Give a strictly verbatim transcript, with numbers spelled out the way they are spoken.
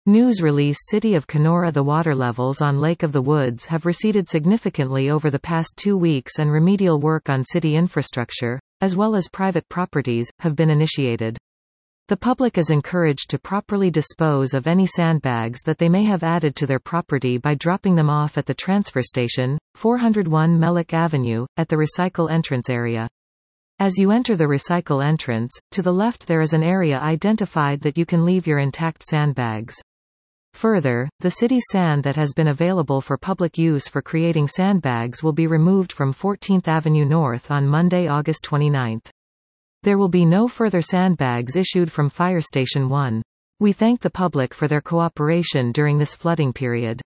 News release City of Kenora. The water levels on Lake of the Woods have receded significantly over the past two weeks and remedial work on city infrastructure, as well as private properties, have been initiated. The public is encouraged to properly dispose of any sandbags that they may have added to their property by dropping them off at the transfer station, four oh one Mellick Avenue, at the recycle entrance area. As you enter the recycle entrance, to the left there is an area identified that you can leave your intact sandbags. Further, the city's sand that has been available for public use for creating sandbags will be removed from fourteenth Avenue North on Monday, August twenty-ninth. There will be no further sandbags issued from Fire Station one. We thank the public for their cooperation during this flooding period.